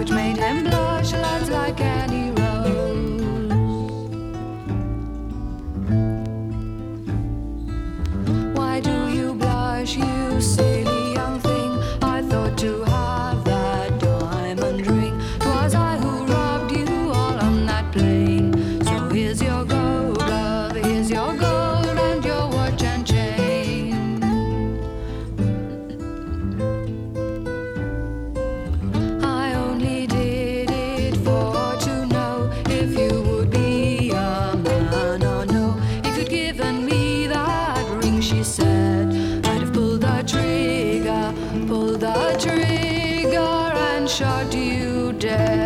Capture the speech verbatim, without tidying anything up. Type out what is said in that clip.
which made him blush lads like any rose. Why do you blush, you silly young thing? I thought to have that diamond ring. 'Twas I who robbed you all on that plain. So here's your gold, love, here's your gold and your watch and chain. I only did it for to know if you would be a man or no. If you'd given me that ring, she said, I'd have pulled the trigger, pulled the trigger and shot you dead.